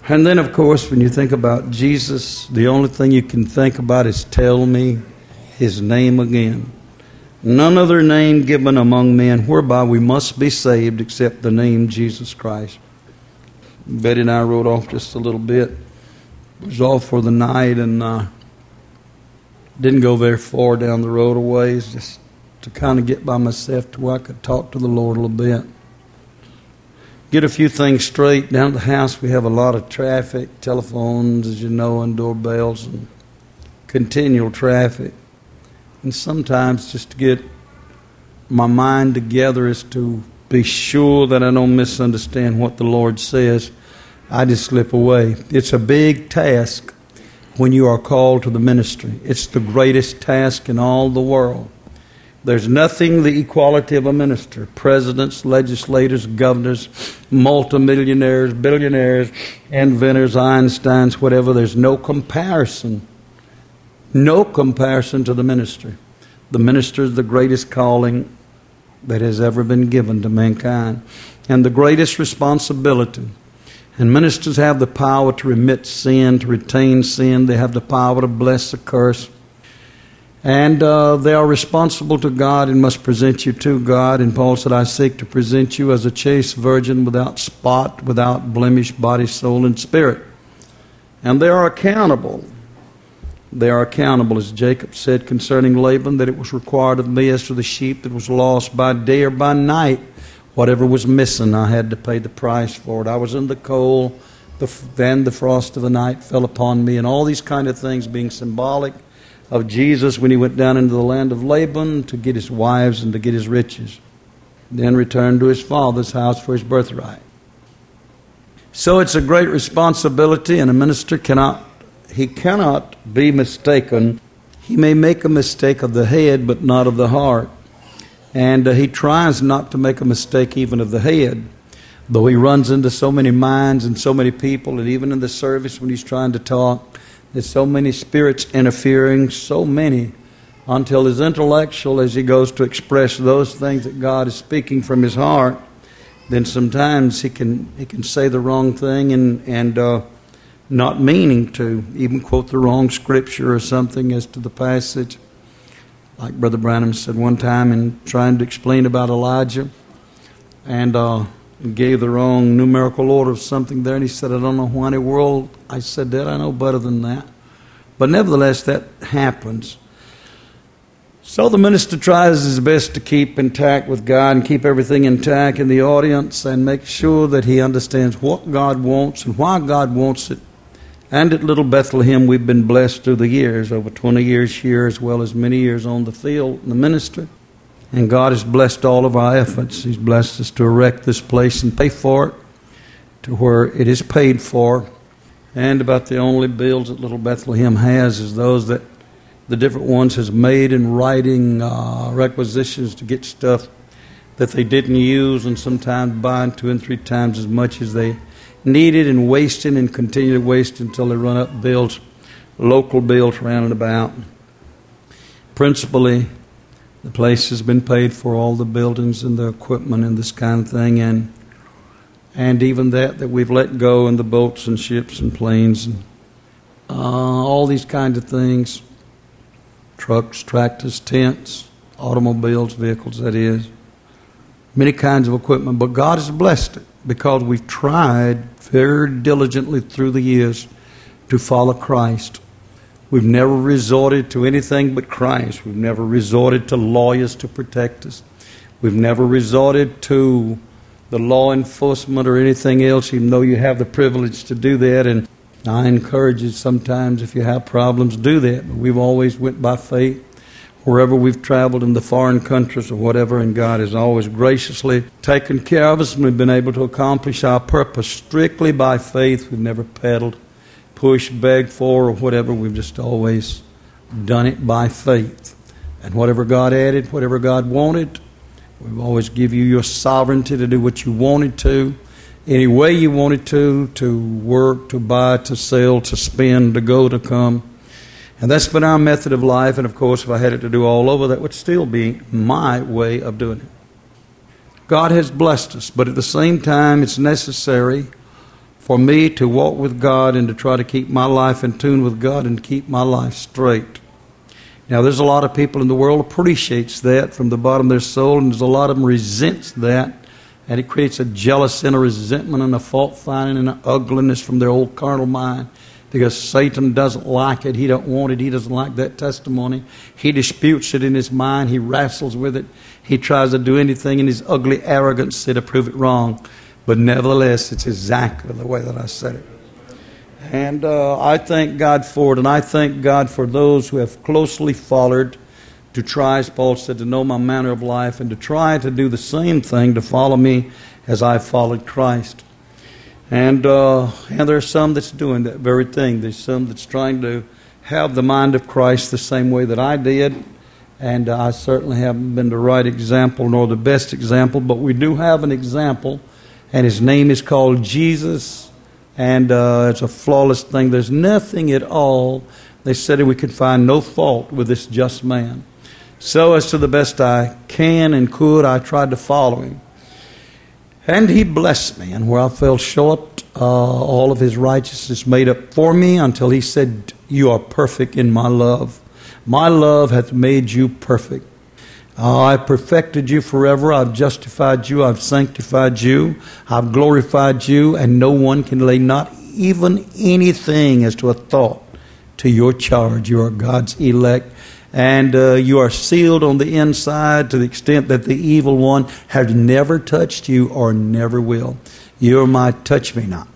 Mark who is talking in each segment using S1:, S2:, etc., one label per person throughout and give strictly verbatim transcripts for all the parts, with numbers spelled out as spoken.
S1: And then, of course, when you think about Jesus, the only thing you can think about is tell me his name again. None other name given among men whereby we must be saved except the name Jesus Christ. Betty and I rode off just a little bit. It was off for the night and uh, didn't go very far down the road a ways, just to kind of get by myself to where I could talk to the Lord a little bit. Get a few things straight. Down at the house we have a lot of traffic, telephones, as you know, and doorbells, and continual traffic. And sometimes just to get my mind together is to be sure that I don't misunderstand what the Lord says. I just slip away. It's a big task when you are called to the ministry. It's the greatest task in all the world. There's nothing the equality of a minister. Presidents, legislators, governors, multimillionaires, billionaires, inventors, Einsteins, whatever. There's no comparison. No comparison to the ministry. The minister is the greatest calling that has ever been given to mankind, and the greatest responsibility. And ministers have the power to remit sin, to retain sin. They have the power to bless the curse. And uh, they are responsible to God and must present you to God. And Paul said, I seek to present you as a chaste virgin without spot, without blemish, body, soul, and spirit. And they are accountable. They are accountable, as Jacob said concerning Laban, that it was required of me as to the sheep that was lost by day or by night. Whatever was missing, I had to pay the price for it. I was in the cold, the, then the frost of the night fell upon me, and all these kind of things being symbolic of Jesus when he went down into the land of Laban to get his wives and to get his riches, then returned to his father's house for his birthright. So it's a great responsibility, and a minister cannot, he cannot be mistaken. He may make a mistake of the head, but not of the heart. And uh, he tries not to make a mistake even of the head, though he runs into so many minds and so many people, and even in the service when he's trying to talk, there's so many spirits interfering, so many, until his intellectual, as he goes to express those things that God is speaking from his heart, then sometimes he can he can say the wrong thing and, and uh, not meaning to, even quote the wrong scripture or something as to the passage. Like Brother Branham said one time in trying to explain about Elijah, and uh, gave the wrong numerical order of something there, and he said, I don't know why in the world I said that. I know better than that. But nevertheless, that happens. So the minister tries his best to keep intact with God and keep everything intact in the audience and make sure that he understands what God wants and why God wants it. And at Little Bethlehem, we've been blessed through the years, over twenty years here as well as many years on the field in the ministry. And God has blessed all of our efforts. He's blessed us to erect this place and pay for it to where it is paid for. And about the only bills that Little Bethlehem has is those that the different ones has made in writing uh, requisitions to get stuff that they didn't use, and sometimes buying two and three times as much as they needed and wasting and continue to waste until they run up bills, local bills round and about. Principally, the place has been paid for, all the buildings and the equipment and this kind of thing, and and even that that we've let go, and the boats and ships and planes and uh, all these kinds of things, trucks, tractors, tents, automobiles, vehicles, that is, many kinds of equipment. But God has blessed it because we've tried very diligently through the years to follow Christ. We've never resorted to anything but Christ. We've never resorted to lawyers to protect us. We've never resorted to the law enforcement or anything else, even though you have the privilege to do that. And I encourage you sometimes, if you have problems, do that. But we've always went by faith wherever we've traveled in the foreign countries or whatever, and God has always graciously taken care of us, and we've been able to accomplish our purpose strictly by faith. We've never peddled, pushed, begged for, or whatever. We've just always done it by faith. And whatever God added, whatever God wanted, we've always give you your sovereignty to do what you wanted to, any way you wanted to, to work, to buy, to sell, to spend, to go, to come. And that's been our method of life. And of course, if I had it to do all over, that would still be my way of doing it. God has blessed us, but at the same time, it's necessary for me to walk with God and to try to keep my life in tune with God and keep my life straight. Now, there's a lot of people in the world appreciates that from the bottom of their soul, and there's a lot of them resents that, and it creates a jealousy and a resentment and a fault-finding and an ugliness from their old carnal mind, because Satan doesn't like it. He don't want it. He doesn't like that testimony. He disputes it in his mind. He wrestles with it. He tries to do anything in his ugly arrogance to prove it wrong. But nevertheless, it's exactly the way that I said it. And uh, I thank God for it, and I thank God for those who have closely followed to try, as Paul said, to know my manner of life and to try to do the same thing, to follow me as I followed Christ. And, uh, and there are some that's doing that very thing. There's some that's trying to have the mind of Christ the same way that I did. And uh, I certainly haven't been the right example nor the best example, but we do have an example, and his name is called Jesus. And uh, it's a flawless thing. There's nothing at all. They said that we could find no fault with this just man. So as to the best I can and could, I tried to follow him. And he blessed me. And where I fell short, uh, all of his righteousness made up for me until he said, you are perfect in my love. My love hath made you perfect. Uh, I perfected you forever. I've justified you. I've sanctified you. I've glorified you. And no one can lay not even anything as to a thought to your charge. You are God's elect. And uh, you are sealed on the inside to the extent that the evil one has never touched you or never will. You are my touch me not.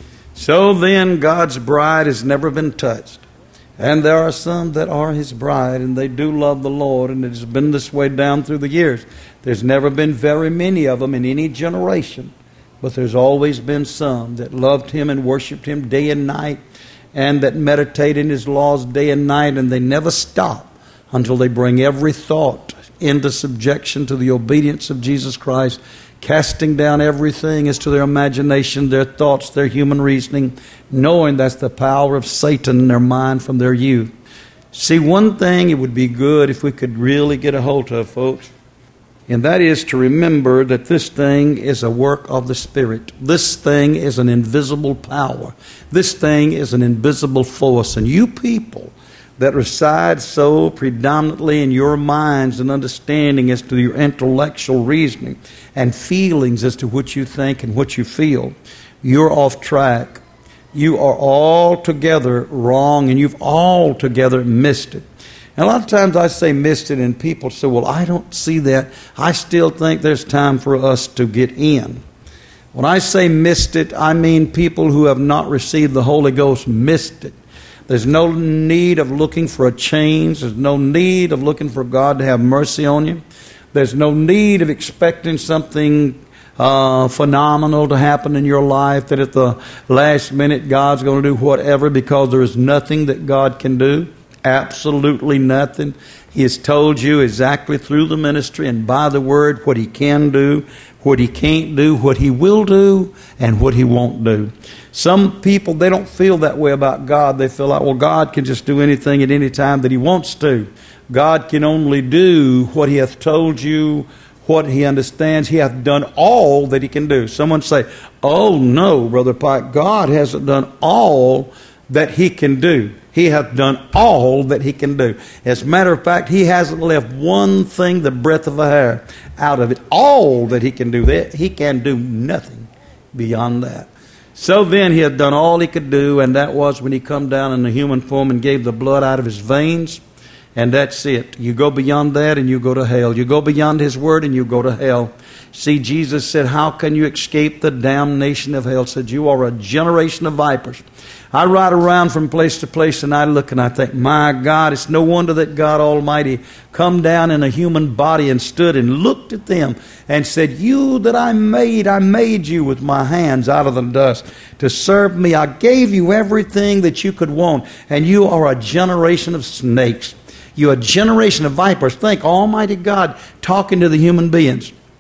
S1: So then God's bride has never been touched. And there are some that are his bride, and they do love the Lord, and it has been this way down through the years. There's never been very many of them in any generation, but there's always been some that loved him and worshiped him day and night, and that meditate in his laws day and night, and they never stop until they bring every thought into subjection to the obedience of Jesus Christ, casting down everything as to their imagination, their thoughts, their human reasoning, knowing that's the power of Satan in their mind from their youth. See, one thing it would be good if we could really get a hold of, folks, and that is to remember that this thing is a work of the Spirit. This thing is an invisible power. This thing is an invisible force. And you people that reside so predominantly in your minds and understanding as to your intellectual reasoning and feelings as to what you think and what you feel, you're off track. You are altogether wrong, and you've altogether missed it. And a lot of times I say missed it, and people say, well, I don't see that. I still think there's time for us to get in. When I say missed it, I mean people who have not received the Holy Ghost missed it. There's no need of looking for a change. There's no need of looking for God to have mercy on you. There's no need of expecting something uh, phenomenal to happen in your life, that at the last minute God's going to do whatever, because there is nothing that God can do. Absolutely nothing. He has told you exactly through the ministry and by the Word what He can do, what He can't do, what He will do, and what He won't do. Some people, they don't feel that way about God. They feel like, well, God can just do anything at any time that He wants to. God can only do what He hath told you, what He understands. He hath done all that He can do. Someone say, oh no, Brother Pike, God hasn't done all that He can do. He hath done all that He can do. As a matter of fact, He hasn't left one thing, the breadth of a hair, out of it. All that He can do, He can do nothing beyond that. So then He had done all He could do, and that was when He come down in the human form and gave the blood out of His veins. And that's it. You go beyond that and you go to hell. You go beyond His Word and you go to hell. See, Jesus said, how can you escape the damnation of hell? He said, you are a generation of vipers. I ride around from place to place and I look and I think, my God, it's no wonder that God Almighty come down in a human body and stood and looked at them and said, you that I made, I made you with my hands out of the dust to serve me. I gave you everything that you could want, and you are a generation of snakes. You're a generation of vipers. Think, Almighty God talking to the human beings.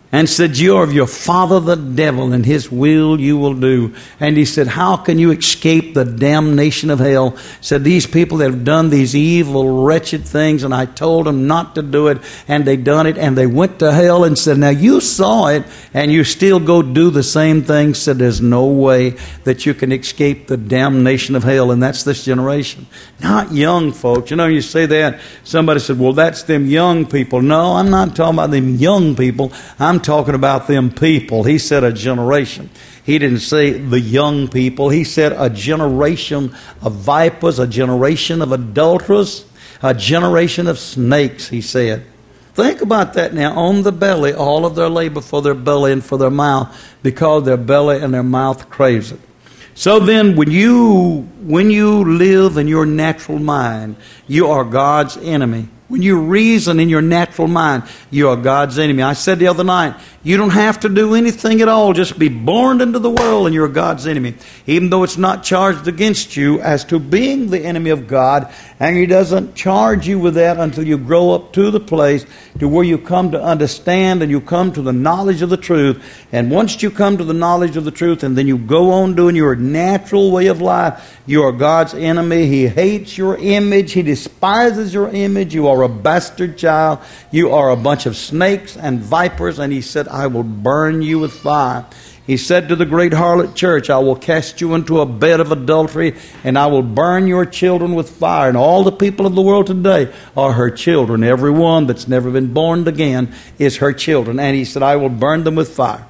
S1: and said, you are of your father the devil, and his will you will do. And he said, how can you escape the damnation of hell? Said, these people that have done these evil, wretched things, and I told them not to do it, and they done it, and they went to hell. And said, now you saw it, and you still go do the same thing. Said, there's no way that you can escape the damnation of hell. And that's this generation. Not young folks. You know, you say that, somebody said, well, that's them young people. No, I'm not talking about them young people. I'm talking about them people. He said a generation. He didn't say the young people. He said a generation of vipers, a generation of adulterers, a generation of snakes, he said. Think about that now. On the belly, all of their labor for their belly and for their mouth, because their belly and their mouth craves it. So then, when you, when you live in your natural mind, you are God's enemy. When you reason in your natural mind, you are God's enemy. I said the other night, you don't have to do anything at all. Just be born into the world and you're God's enemy. Even though it's not charged against you as to being the enemy of God, and He doesn't charge you with that until you grow up to the place to where you come to understand and you come to the knowledge of the truth. And once you come to the knowledge of the truth and then you go on doing your natural way of life, you are God's enemy. He hates your image. He despises your image. You are a bastard child. You are a bunch of snakes and vipers. And He said, I will burn you with fire. He said to the great harlot church, I will cast you into a bed of adultery, and I will burn your children with fire. And all the people of the world today are her children. Everyone that's never been born again is her children. And He said, I will burn them with fire.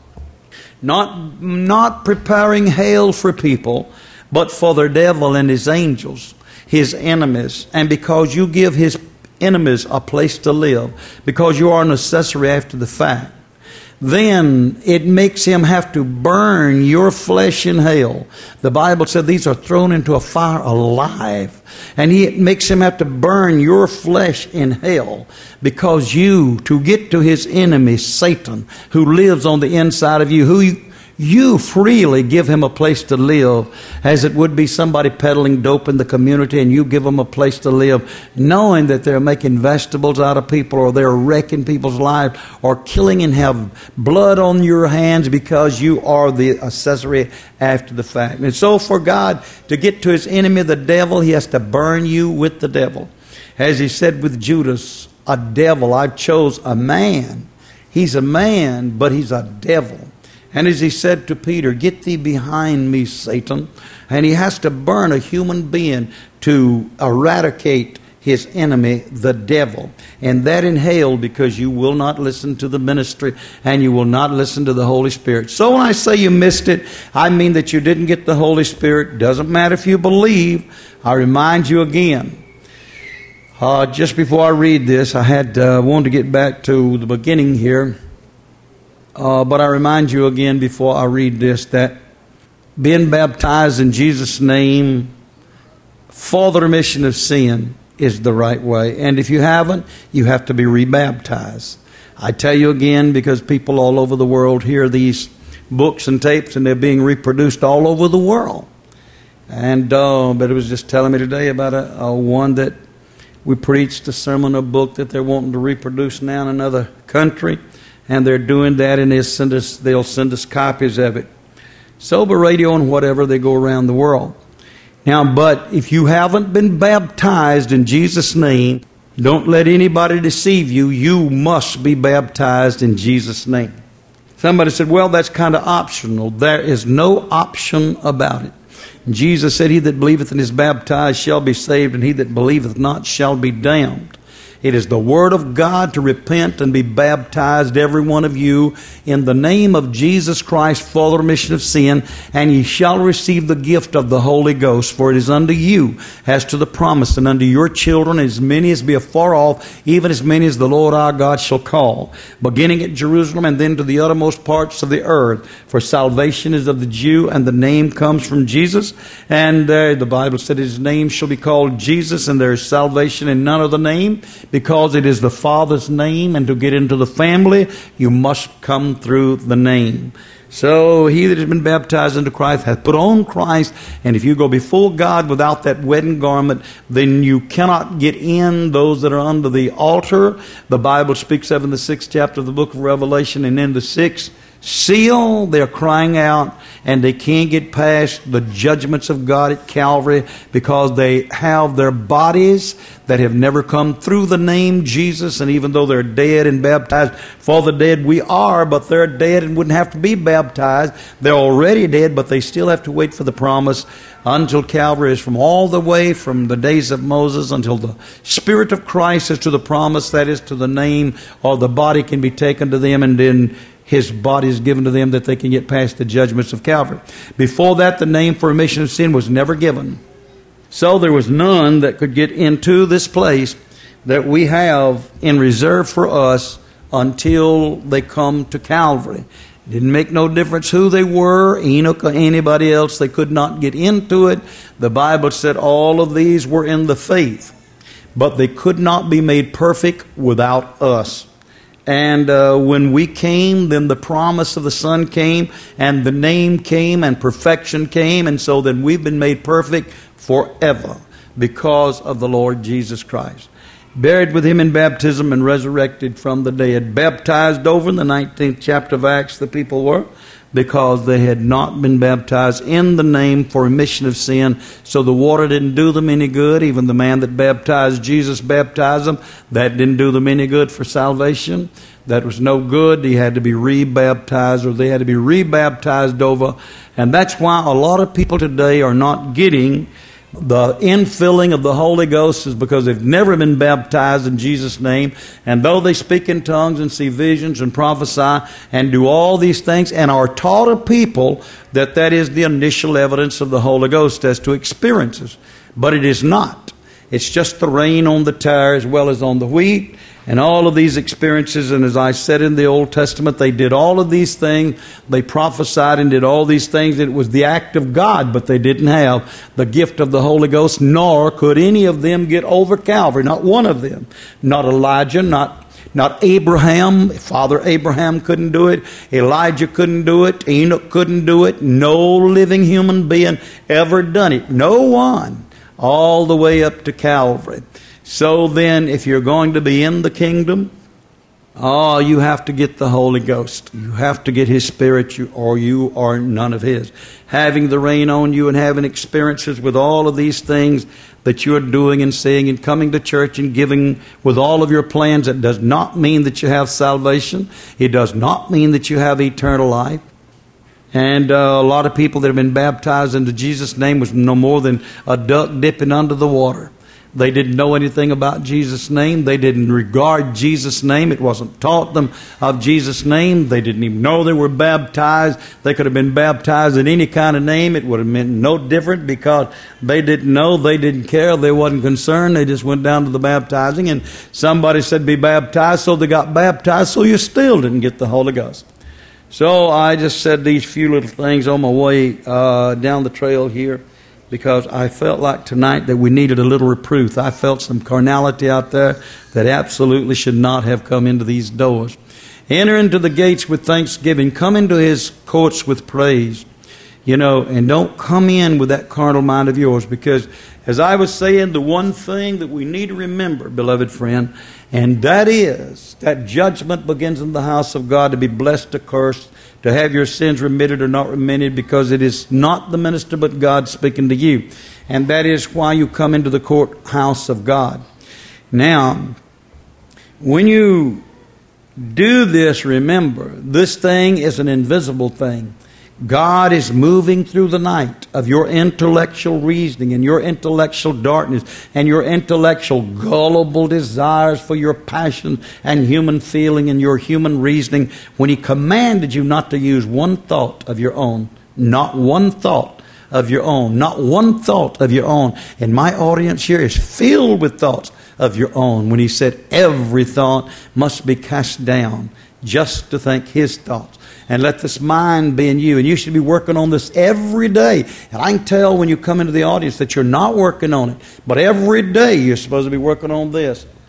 S1: Not, not preparing hell for people, but for their devil and his angels, his enemies. And because you give his enemies a place to live, because you are an accessory after the fact, then it makes him have to burn your flesh in hell. The Bible said these are thrown into a fire alive. And he, it makes him have to burn your flesh in hell, because you, to get to his enemy, Satan, who lives on the inside of you, who you, you freely give him a place to live, as it would be somebody peddling dope in the community, and you give them a place to live, knowing that they're making vegetables out of people, or they're wrecking people's lives, or killing and have blood on your hands because you are the accessory after the fact. And so for God to get to his enemy, the devil, he has to burn you with the devil. As he said with Judas, a devil, I chose a man. He's a man, but he's a devil. And as he said to Peter, get thee behind me, Satan. And he has to burn a human being to eradicate his enemy, the devil. And that in hell, because you will not listen to the ministry and you will not listen to the Holy Spirit. So when I say you missed it, I mean that you didn't get the Holy Spirit. Doesn't matter if you believe. I remind you again. Uh, just before I read this, I had uh, wanted to get back to the beginning here. Uh, but I remind you again before I read this that being baptized in Jesus' name for the remission of sin is the right way. And if you haven't, you have to be rebaptized. I tell you again, because people all over the world hear these books and tapes and they're being reproduced all over the world. And uh, but it was just telling me today about a, a one that we preached a sermon, a book that they're wanting to reproduce now in another country. And they're doing that, and they'll send us, they'll send us copies of it. Sober radio and whatever, they go around the world. Now, but if you haven't been baptized in Jesus' name, don't let anybody deceive you. You must be baptized in Jesus' name. Somebody said, well, that's kind of optional. There is no option about it. Jesus said, he that believeth and is baptized shall be saved, and he that believeth not shall be damned. It is the Word of God to repent and be baptized, every one of you, in the name of Jesus Christ for the remission of sin, and ye shall receive the gift of the Holy Ghost. For it is unto you as to the promise, and unto your children, as many as be afar off, even as many as the Lord our God shall call, beginning at Jerusalem and then to the uttermost parts of the earth. For salvation is of the Jew, and the name comes from Jesus. And uh, the Bible said his name shall be called Jesus, and there is salvation in none other name, because it is the Father's name, and to get into the family, you must come through the name. So he that has been baptized into Christ hath put on Christ, and if you go before God without that wedding garment, then you cannot get in. Those that are under the altar, the Bible speaks of in the sixth chapter of the book of Revelation, and in the sixth seal, they're crying out, and they can't get past the judgments of God at Calvary because they have their bodies that have never come through the name Jesus. And even though they're dead and baptized for the dead, we are, but they're dead and wouldn't have to be baptized. They're already dead, but they still have to wait for the promise until Calvary is from all the way from the days of Moses until the Spirit of Christ is to the promise, that is to the name, or the body can be taken to them, and then His body is given to them that they can get past the judgments of Calvary. Before that, the name for remission of sin was never given. So there was none that could get into this place that we have in reserve for us until they come to Calvary. It didn't make no difference who they were, Enoch or anybody else. They could not get into it. The Bible said all of these were in the faith, but they could not be made perfect without us. And uh, when we came, then the promise of the Son came, and the name came, and perfection came, and so then we've been made perfect forever because of the Lord Jesus Christ. Buried with Him in baptism and resurrected from the dead. Baptized over in the nineteenth chapter of Acts, the people were, because they had not been baptized in the name for remission of sin. So the water didn't do them any good. Even the man that baptized Jesus baptized them. That didn't do them any good for salvation. That was no good. He had to be rebaptized, or they had to be rebaptized over. And that's why a lot of people today are not getting the infilling of the Holy Ghost, is because they've never been baptized in Jesus' name. And though they speak in tongues and see visions and prophesy and do all these things and are taught of people that that is the initial evidence of the Holy Ghost as to experiences. But it is not. It's just the rain on the tire as well as on the wheat. And all of these experiences, and as I said in the Old Testament, they did all of these things. They prophesied and did all these things. It was the act of God, but they didn't have the gift of the Holy Ghost, nor could any of them get over Calvary. Not one of them. Not Elijah, not Not Abraham. Father Abraham couldn't do it. Elijah couldn't do it. Enoch couldn't do it. No living human being ever done it. No one. All the way up to Calvary. So then, if you're going to be in the kingdom, oh, you have to get the Holy Ghost. You have to get His Spirit, you, or you are none of His. Having the rain on you and having experiences with all of these things that you're doing and saying and coming to church and giving with all of your plans, it does not mean that you have salvation. It does not mean that you have eternal life. And uh, a lot of people that have been baptized into Jesus' name was no more than a duck dipping under the water. They didn't know anything about Jesus' name. They didn't regard Jesus' name. It wasn't taught them of Jesus' name. They didn't even know they were baptized. They could have been baptized in any kind of name. It would have meant no different because they didn't know. They didn't care. They wasn't concerned. They just went down to the baptizing, and somebody said be baptized, so they got baptized, so you still didn't get the Holy Ghost. So I just said these few little things on my way uh, down the trail here, because I felt like tonight that we needed a little reproof. I felt some carnality out there that absolutely should not have come into these doors. Enter into the gates with thanksgiving. Come into His courts with praise. You know, and don't come in with that carnal mind of yours, because as I was saying, the one thing that we need to remember, beloved friend, and that is that judgment begins in the house of God, to be blessed or cursed, to have your sins remitted or not remitted, because it is not the minister but God speaking to you. And that is why you come into the courthouse of God. Now, when you do this, remember, this thing is an invisible thing. God is moving through the night of your intellectual reasoning and your intellectual darkness and your intellectual gullible desires for your passion and human feeling and your human reasoning, when He commanded you not to use one thought of your own. Not one thought of your own. Not one thought of your own. And my audience here is filled with thoughts of your own, when He said every thought must be cast down just to think His thoughts. And let this mind be in you. And you should be working on this every day. And I can tell when you come into the audience that you're not working on it. But every day you're supposed to be working on this.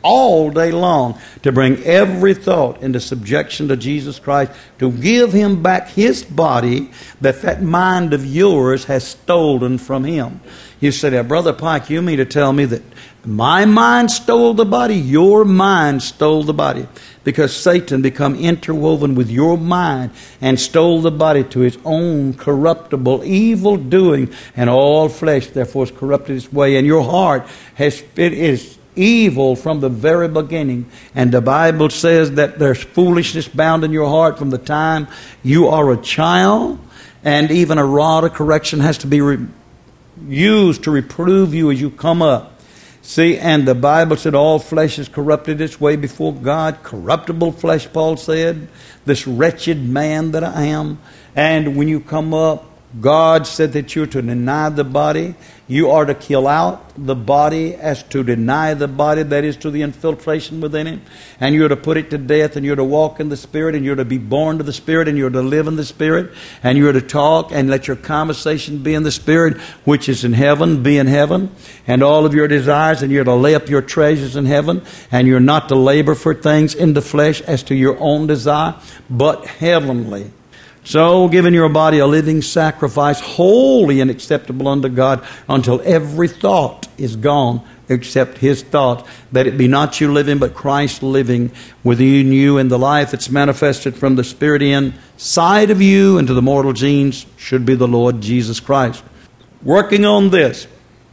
S1: all day long to bring every thought into subjection to Jesus Christ, to give Him back His body that that mind of yours has stolen from Him. You say, now, Brother Pike, you mean to tell me that my mind stole the body? Your mind stole the body. Because Satan become interwoven with your mind and stole the body to his own corruptible, evil doing, and all flesh therefore is corrupted its way. And your heart has it is evil from the very beginning. And the Bible says that there's foolishness bound in your heart from the time you are a child, and even a rod of correction has to be re- used to reprove you as you come up. See, and the Bible said all flesh is corrupted its way before God. Corruptible flesh, Paul said. This wretched man that I am. And when you come up, God said that you're to deny the body. You are to kill out the body as to deny the body, that is to the infiltration within it. And you're to put it to death, and you're to walk in the Spirit, and you're to be born to the Spirit, and you're to live in the Spirit, and you're to talk and let your conversation be in the Spirit, which is in heaven, be in heaven, and all of your desires, and you're to lay up your treasures in heaven, and you're not to labor for things in the flesh as to your own desire, but heavenly. So, giving your body a living sacrifice, holy and acceptable unto God, until every thought is gone except His thought, that it be not you living, but Christ living within you, and the life that's manifested from the Spirit inside of you into the mortal genes should be the Lord Jesus Christ. Working on this.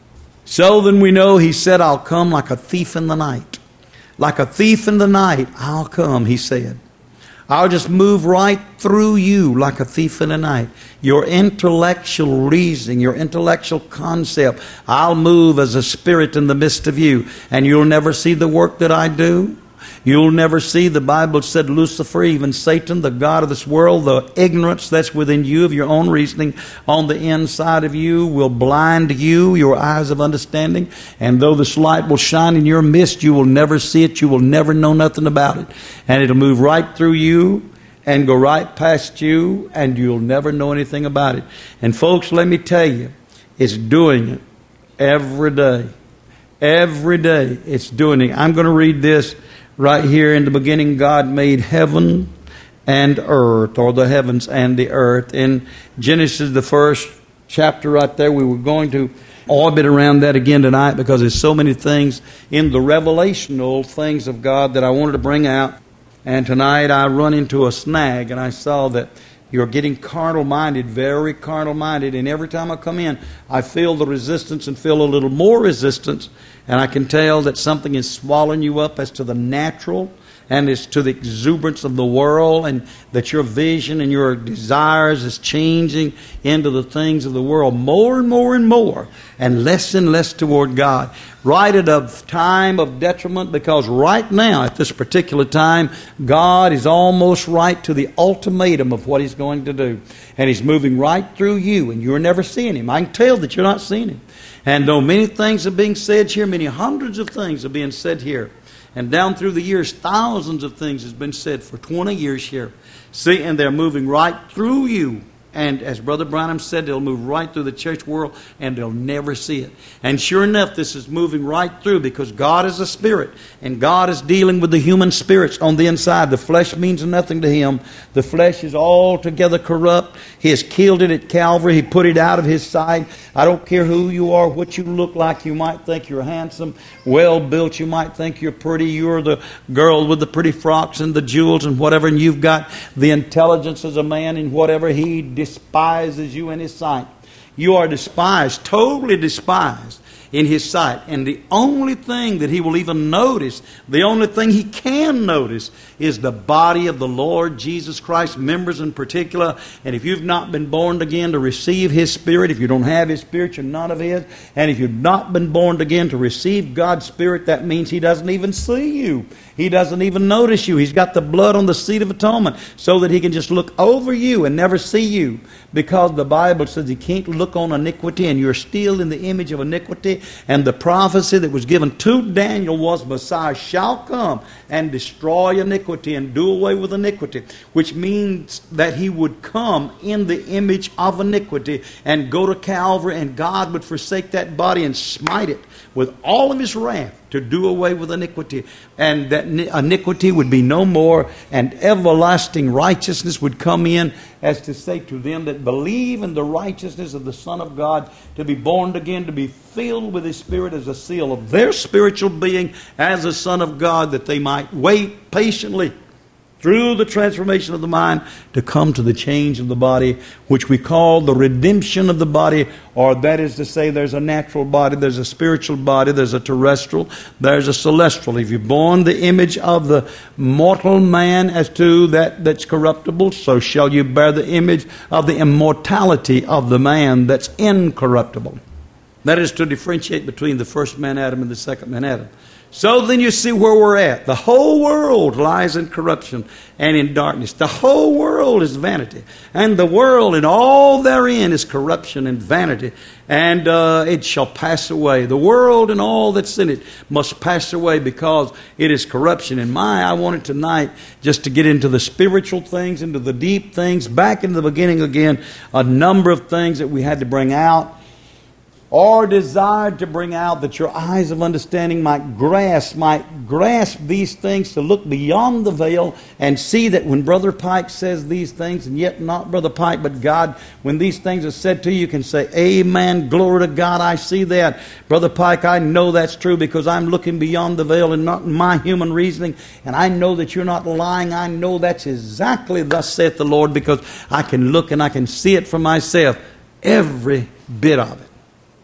S1: So then we know He said, I'll come like a thief in the night. Like a thief in the night, I'll come, He said. I'll just move right through you like a thief in the night. Your intellectual reasoning, your intellectual concept, I'll move as a spirit in the midst of you. And you'll never see the work that I do. You'll never see, the Bible said, Lucifer, even Satan, the god of this world, the ignorance that's within you of your own reasoning on the inside of you will blind you, your eyes of understanding. And though this light will shine in your midst, you will never see it. You will never know nothing about it. And it'll move right through you and go right past you, and you'll never know anything about it. And folks, let me tell you, it's doing it every day. Every day it's doing it. I'm going to read this. Right here, in the beginning, God made heaven and earth, or the heavens and the earth. In Genesis, the first chapter right there, we were going to orbit around that again tonight because there's so many things in the revelational things of God that I wanted to bring out. And tonight I run into a snag, and I saw that you're getting carnal-minded, very carnal-minded. And every time I come in, I feel the resistance and feel a little more resistance. And I can tell that something is swallowing you up as to the natural and as to the exuberance of the world, and that your vision and your desires is changing into the things of the world more and more and more, and less and less toward God. Right at a time of detriment, because right now, at this particular time, God is almost right to the ultimatum of what He's going to do. And He's moving right through you, and you're never seeing Him. I can tell that you're not seeing Him. And though many things are being said here, many hundreds of things are being said here, and down through the years, thousands of things has been said for twenty years here. See, and they're moving right through you. And as Brother Branham said, they'll move right through the church world, and they'll never see it. And sure enough, this is moving right through, because God is a spirit, and God is dealing with the human spirits on the inside. The flesh means nothing to Him. The flesh is altogether corrupt. He has killed it at Calvary. He put it out of His sight. I don't care who you are, what you look like. You might think you're handsome, well-built. You might think you're pretty. You're the girl with the pretty frocks and the jewels and whatever, and you've got the intelligence as a man and whatever. He despises you in His sight. You are despised, totally despised in His sight. And the only thing that He will even notice, the only thing He can notice, is the body of the Lord Jesus Christ, members in particular. And if you've not been born again to receive His Spirit, if you don't have His Spirit, you're none of His. And if you've not been born again to receive God's Spirit, that means He doesn't even see you. He doesn't even notice you. He's got the blood on the seat of atonement so that He can just look over you and never see you, because the Bible says He can't look on iniquity, and you're still in the image of iniquity. And the prophecy that was given to Daniel was, Messiah shall come and destroy iniquity and do away with iniquity, which means that He would come in the image of iniquity and go to Calvary, and God would forsake that body and smite it with all of His wrath to do away with iniquity, and that iniquity would be no more, and everlasting righteousness would come in, as to say to them that believe in the righteousness of the Son of God, to be born again, to be filled with His Spirit as a seal of their spiritual being as a Son of God, that they might wait patiently through the transformation of the mind to come to the change of the body, which we call the redemption of the body, or that is to say, there's a natural body, there's a spiritual body, there's a terrestrial, there's a celestial. If you're born the image of the mortal man as to that that's corruptible, so shall you bear the image of the immortality of the man that's incorruptible. That is to differentiate between the first man Adam and the second man Adam. So then you see where we're at. The whole world lies in corruption and in darkness. The whole world is vanity. And the world and all therein is corruption and vanity. And uh, it shall pass away. The world and all that's in it must pass away because it is corruption. And my, I wanted tonight just to get into the spiritual things, into the deep things, back into the beginning again, a number of things that we had to bring out, or desired to bring out, that your eyes of understanding might grasp, might grasp these things, to look beyond the veil and see that when Brother Pike says these things, and yet not Brother Pike, but God, when these things are said to you, you can say, amen, glory to God, I see that. Brother Pike, I know that's true because I'm looking beyond the veil and not my human reasoning, and I know that you're not lying. I know that's exactly thus saith the Lord, because I can look and I can see it for myself, every bit of it.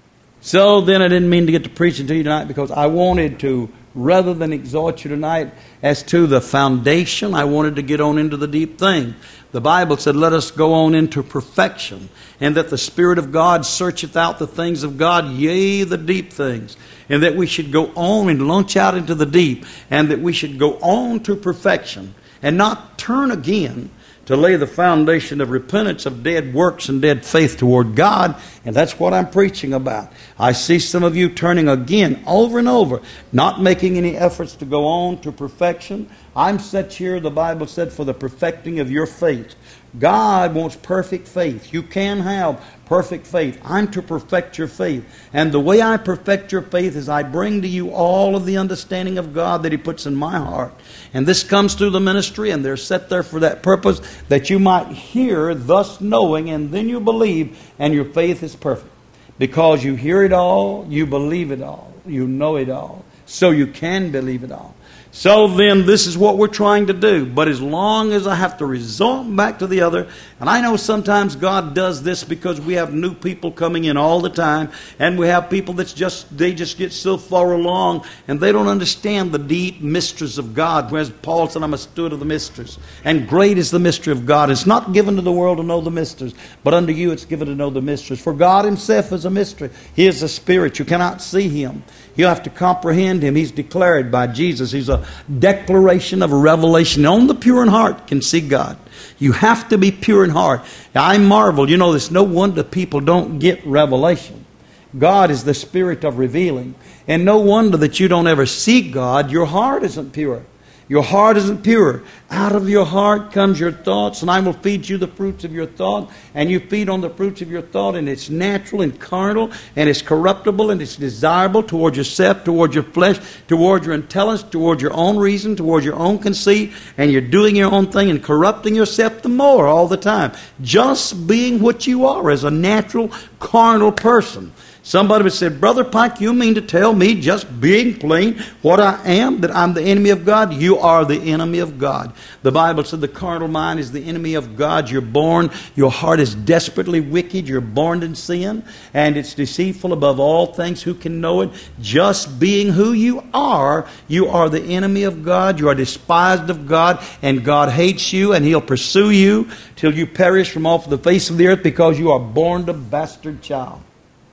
S1: So then I didn't mean to get to preaching to you tonight, because I wanted to, rather than exhort you tonight as to the foundation, I wanted to get on into the deep thing. The Bible said, let us go on into perfection, and that the Spirit of God searcheth out the things of God, yea, the deep things. And that we should go on and launch out into the deep, and that we should go on to perfection, and not turn again to lay the foundation of repentance of dead works and dead faith toward God. And that's what I'm preaching about. I see some of you turning again over and over, not making any efforts to go on to perfection. I'm set here, the Bible said, for the perfecting of your faith. God wants perfect faith. You can have perfect faith. I'm to perfect your faith. And the way I perfect your faith is I bring to you all of the understanding of God that He puts in my heart. And this comes through the ministry, and they're set there for that purpose, that you might hear, thus knowing, and then you believe, and your faith is perfect. Because you hear it all, you believe it all, you know it all, so you can believe it all. So then, this is what we're trying to do. But as long as I have to resort back to the other, and I know sometimes God does this because we have new people coming in all the time, and we have people that's just, they just get so far along, and they don't understand the deep mysteries of God. Whereas Paul said, I'm a steward of the mysteries. And great is the mystery of God. It's not given to the world to know the mysteries, but unto you it's given to know the mysteries. For God Himself is a mystery. He is a spirit. You cannot see Him. You have to comprehend Him. He's declared by Jesus. He's a declaration of a revelation. Only the pure in heart can see God. You have to be pure in heart. I marvel. You know, it's no wonder people don't get revelation. God is the spirit of revealing. And no wonder that you don't ever see God. Your heart isn't pure. Your heart isn't pure. Out of your heart comes your thoughts, and I will feed you the fruits of your thought. And you feed on the fruits of your thought, and it's natural and carnal, and it's corruptible, and it's desirable toward yourself, toward your flesh, toward your intelligence, toward your own reason, toward your own conceit, and you're doing your own thing and corrupting yourself the more all the time. Just being what you are as a natural, carnal person. Somebody would say, Brother Pike, you mean to tell me, just being plain what I am, that I'm the enemy of God? You are the enemy of God. The Bible said the carnal mind is the enemy of God. You're born, your heart is desperately wicked. You're born in sin, and it's deceitful above all things. Who can know it? Just being who you are, you are the enemy of God. You are despised of God, and God hates you, and He'll pursue you till you perish from off the face of the earth, because you are born a bastard child.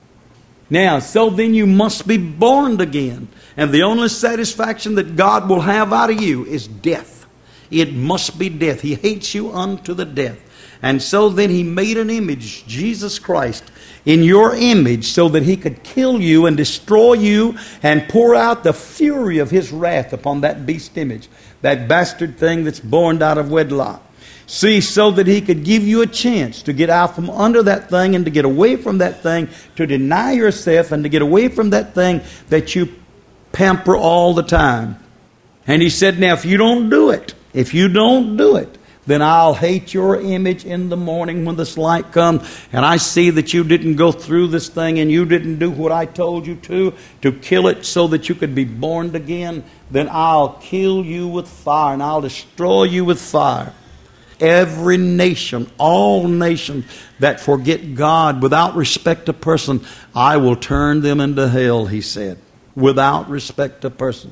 S1: Now, so then you must be born again. And the only satisfaction that God will have out of you is death. It must be death. He hates you unto the death. And so then He made an image, Jesus Christ, in your image, so that He could kill you and destroy you and pour out the fury of His wrath upon that beast image, that bastard thing that's born out of wedlock. See, so that He could give you a chance to get out from under that thing, and to get away from that thing, to deny yourself, and to get away from that thing that you pamper all the time. And he said, now if you don't do it, if you don't do it, then I'll hate your image in the morning when this light comes, and I see that you didn't go through this thing and you didn't do what I told you to, to kill it so that you could be born again, then I'll kill you with fire and I'll destroy you with fire. Every nation, all nations that forget God without respect to person, I will turn them into hell, he said, without respect to person.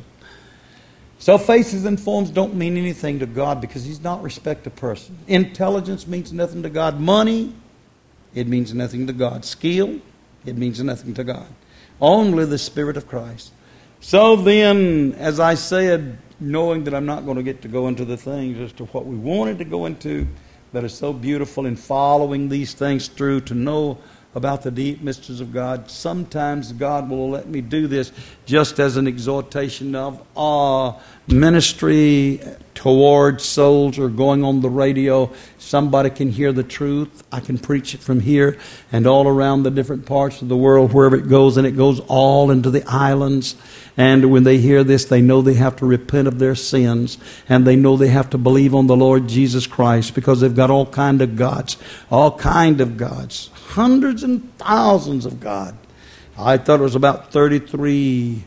S1: So faces and forms don't mean anything to God because he's not respect to person. Intelligence means nothing to God. Money, it means nothing to God. Skill, it means nothing to God. Only the Spirit of Christ. So then, as I said, knowing that I'm not going to get to go into the things as to what we wanted to go into that are so beautiful in following these things through to know about the deep mysteries of God. Sometimes God will let me do this just as an exhortation of uh, ministry towards souls or going on the radio. Somebody can hear the truth. I can preach it from here and all around the different parts of the world, wherever it goes, and it goes all into the islands. And when they hear this, they know they have to repent of their sins, and they know they have to believe on the Lord Jesus Christ, because they've got all kind of gods, all kind of gods, hundreds and thousands of God. I thought it was about thirty-three.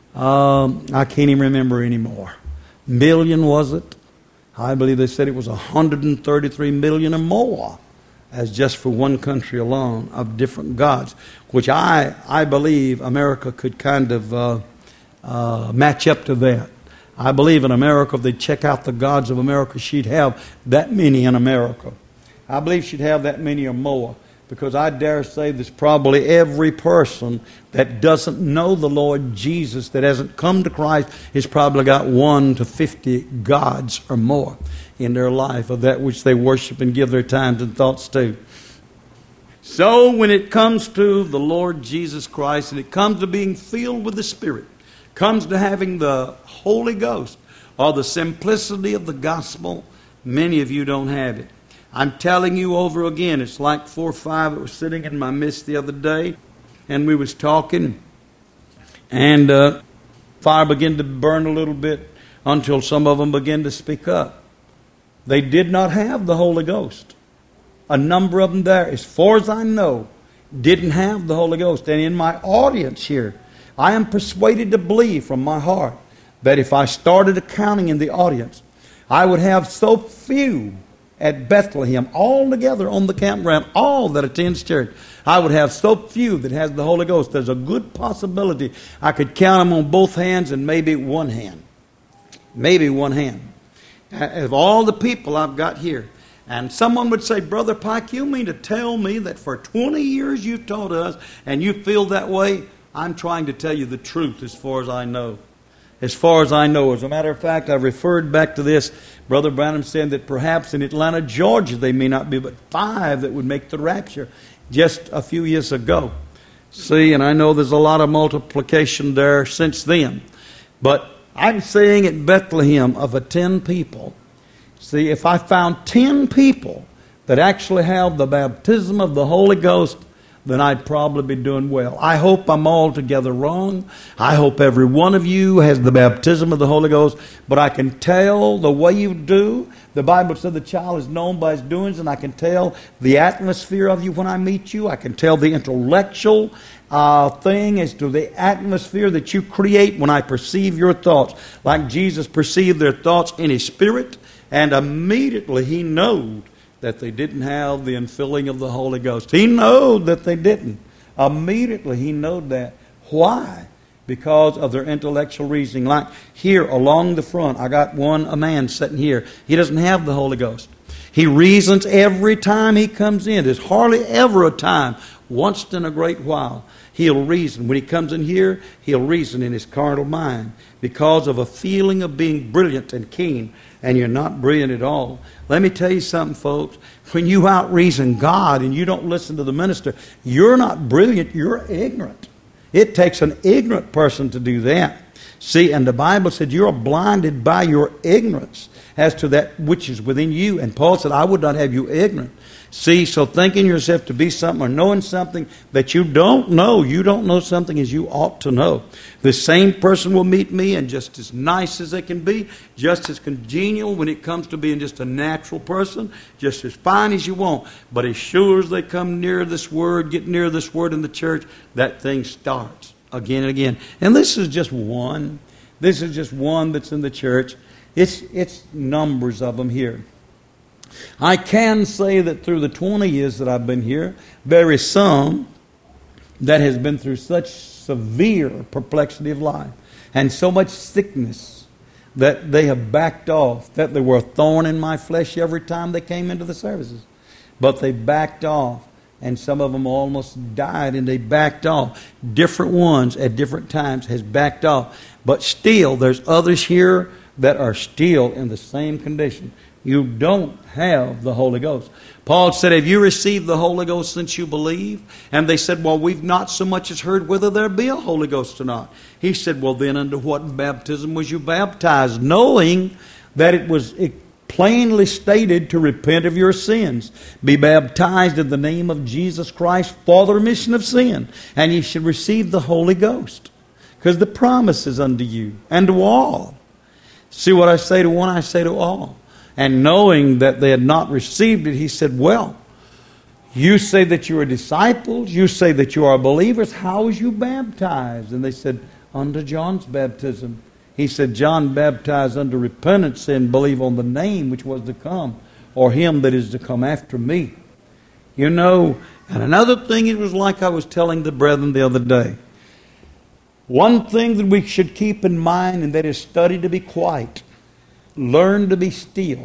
S1: Um, I can't even remember anymore. Million, was it? I believe they said it was one hundred thirty-three million or more, as just for one country alone, of different gods, which I I believe America could kind of uh, uh, match up to that. I believe in America, if they check out the gods of America, she'd have that many in America. I believe she'd have that many or more, because I dare say there's probably every person that doesn't know the Lord Jesus, that hasn't come to Christ, has probably got one to fifty gods or more in their life of that which they worship and give their times and thoughts to. So when it comes to the Lord Jesus Christ, and it comes to being filled with the Spirit, comes to having the Holy Ghost, or the simplicity of the gospel, many of you don't have it. I'm telling you over again, it's like four or five that were sitting in my midst the other day, and we was talking, and uh, fire began to burn a little bit until some of them began to speak up. They did not have the Holy Ghost. A number of them there, as far as I know, didn't have the Holy Ghost. And in my audience here, I am persuaded to believe from my heart that if I started accounting in the audience, I would have so few at Bethlehem, all together on the campground, all that attends church, I would have so few that has the Holy Ghost. There's a good possibility I could count them on both hands and maybe one hand. Maybe one hand. Of all the people I've got here. And someone would say, Brother Pike, you mean to tell me that for twenty years you've taught us and you feel that way? I'm trying to tell you the truth as far as I know. As far as I know. As a matter of fact, I referred back to this. Brother Branham said that perhaps in Atlanta, Georgia, they may not be but five that would make the rapture just a few years ago. See, and I know there's a lot of multiplication there since then. But I'm saying at Bethlehem, of a ten people, see, if I found ten people that actually have the baptism of the Holy Ghost, then I'd probably be doing well. I hope I'm altogether wrong. I hope every one of you has the baptism of the Holy Ghost. But I can tell the way you do. The Bible said the child is known by his doings, and I can tell the atmosphere of you when I meet you. I can tell the intellectual uh, thing as to the atmosphere that you create when I perceive your thoughts. Like Jesus perceived their thoughts in his spirit, and immediately he knowed that they didn't have the infilling of the Holy Ghost. He knowed that they didn't. Immediately he knowed that. Why? Because of their intellectual reasoning. Like here along the front, I got one, a man sitting here. He doesn't have the Holy Ghost. He reasons every time he comes in. There's hardly ever a time, once in a great while, he'll reason. When he comes in here, he'll reason in his carnal mind because of a feeling of being brilliant and keen. And you're not brilliant at all. Let me tell you something, folks. When you out-reason God and you don't listen to the minister, you're not brilliant, you're ignorant. It takes an ignorant person to do that. See, and the Bible said you're blinded by your ignorance as to that which is within you. And Paul said, I would not have you ignorant. See, so thinking yourself to be something or knowing something that you don't know, you don't know something as you ought to know. The same person will meet me and just as nice as they can be, just as congenial when it comes to being just a natural person, just as fine as you want. But as sure as they come near this word, get near this word in the church, that thing starts again and again. And this is just one. This is just one that's in the church. It's, it's numbers of them here. I can say that through the twenty years that I've been here, there is some that has been through such severe perplexity of life and so much sickness that they have backed off, that they were a thorn in my flesh every time they came into the services. But they backed off, and some of them almost died, and they backed off. Different ones at different times has backed off. But still, there's others here that are still in the same condition. You don't have the Holy Ghost. Paul said, have you received the Holy Ghost since you believe? And they said, well, we've not so much as heard whether there be a Holy Ghost or not. He said, well, then unto what baptism was you baptized? Knowing that it was plainly stated to repent of your sins. Be baptized in the name of Jesus Christ for the remission of sin. And ye should receive the Holy Ghost. Because the promise is unto you and to all. See what I say to one, I say to all. And knowing that they had not received it, he said, well, you say that you are disciples, you say that you are believers, how was you baptized? And they said, under John's baptism. He said, John baptized under repentance and believe on the name which was to come, or him that is to come after me. You know, and another thing, it was like I was telling the brethren the other day. One thing that we should keep in mind, and that is study to be quiet. Learn to be still.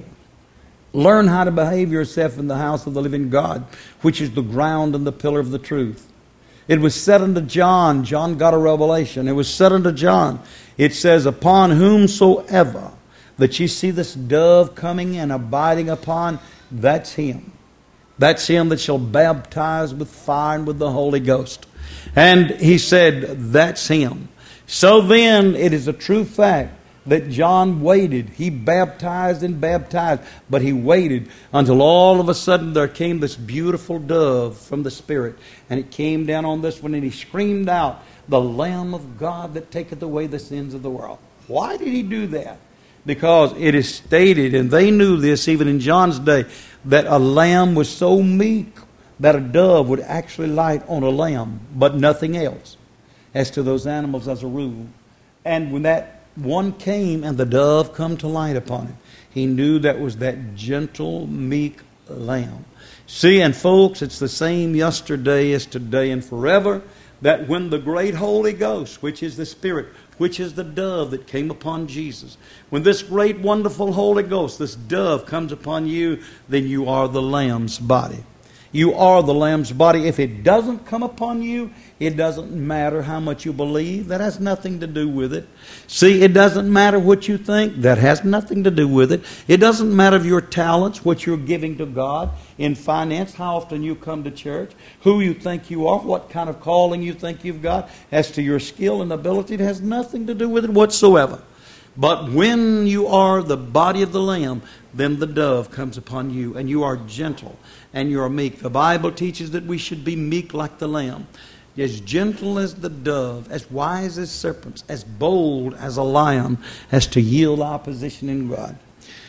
S1: Learn how to behave yourself in the house of the living God, which is the ground and the pillar of the truth. It was said unto John, John got a revelation. It was said unto John, it says, upon whomsoever that ye see this dove coming and abiding upon, that's him. That's him that shall baptize with fire and with the Holy Ghost. And he said, that's him. So then, it is a true fact that John waited. He baptized and baptized, but he waited until all of a sudden there came this beautiful dove from the Spirit. And it came down on this one, and he screamed out, the Lamb of God that taketh away the sins of the world. Why did he do that? Because it is stated, and they knew this even in John's day, that a lamb was so meek that a dove would actually light on a lamb, but nothing else, as to those animals as a rule. And when that one came and the dove come to light upon him, he knew that was that gentle, meek lamb. See, and folks, it's the same yesterday as today and forever, that when the great Holy Ghost, which is the Spirit, which is the dove that came upon Jesus, when this great, wonderful Holy Ghost, this dove comes upon you, then you are the Lamb's body. You are the Lamb's body. If it doesn't come upon you, it doesn't matter how much you believe. That has nothing to do with it. See, it doesn't matter what you think. That has nothing to do with it. It doesn't matter your talents, what you're giving to God in finance, how often you come to church, who you think you are, what kind of calling you think you've got. As to your skill and ability, it has nothing to do with it whatsoever. But when you are the body of the Lamb, then the dove comes upon you, and you are gentle and you are meek. The Bible teaches that we should be meek like the lamb, as gentle as the dove, as wise as serpents, as bold as a lion, as to yield our position in God.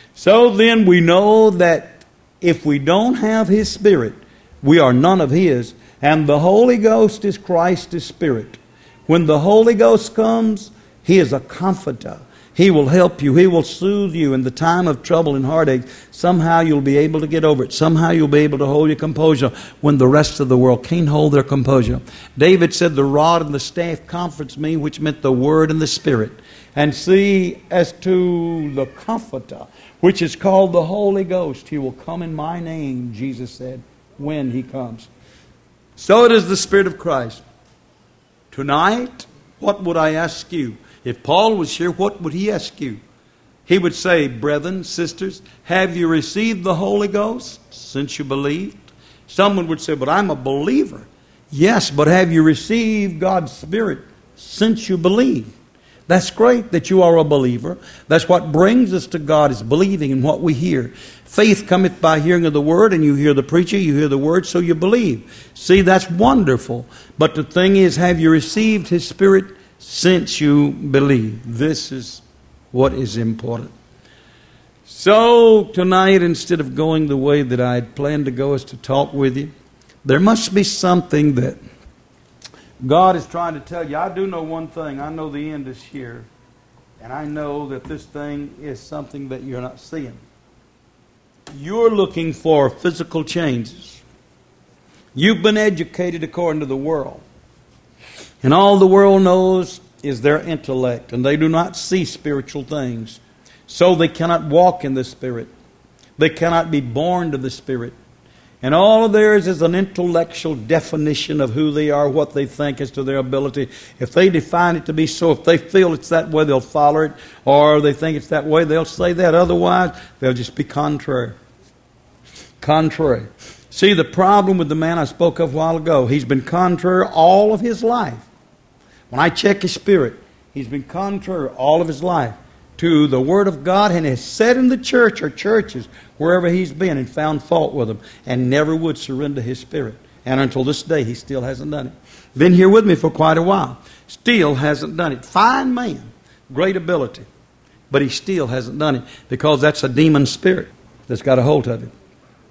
S1: So then we know that if we don't have His Spirit, we are none of His. And the Holy Ghost is Christ's Spirit. When the Holy Ghost comes, He is a comforter. He will help you. He will soothe you in the time of trouble and heartache. Somehow you'll be able to get over it. Somehow you'll be able to hold your composure when the rest of the world can't hold their composure. David said, the rod and the staff comforts me, which meant the Word and the Spirit. And see, as to the Comforter, which is called the Holy Ghost, He will come in my name, Jesus said, when He comes. So it is the Spirit of Christ. Tonight, what would I ask you? If Paul was here, what would he ask you? He would say, brethren, sisters, have you received the Holy Ghost since you believed? Someone would say, but I'm a believer. Yes, but have you received God's Spirit since you believed? That's great that you are a believer. That's what brings us to God, is believing in what we hear. Faith cometh by hearing of the word, and you hear the preacher, you hear the word, so you believe. See, that's wonderful. But the thing is, have you received His Spirit since you believe? This is what is important. So tonight, instead of going the way that I had planned to go, is to talk with you. There must be something that God is trying to tell you. I do know one thing. I know the end is here. And I know that this thing is something that you're not seeing. You're looking for physical changes. You've been educated according to the world. And all the world knows is their intellect. And they do not see spiritual things. So they cannot walk in the Spirit. They cannot be born to the Spirit. And all of theirs is an intellectual definition of who they are, what they think as to their ability. If they define it to be so, if they feel it's that way, they'll follow it. Or they think it's that way, they'll say that. Otherwise, they'll just be contrary. Contrary. See, the problem with the man I spoke of a while ago, he's been contrary all of his life. When I check his spirit, he's been contrary all of his life to the Word of God, and has sat in the church or churches wherever he's been and found fault with them and never would surrender his spirit. And until this day, he still hasn't done it. Been here with me for quite a while. Still hasn't done it. Fine man. Great ability. But he still hasn't done it because that's a demon spirit that's got a hold of him.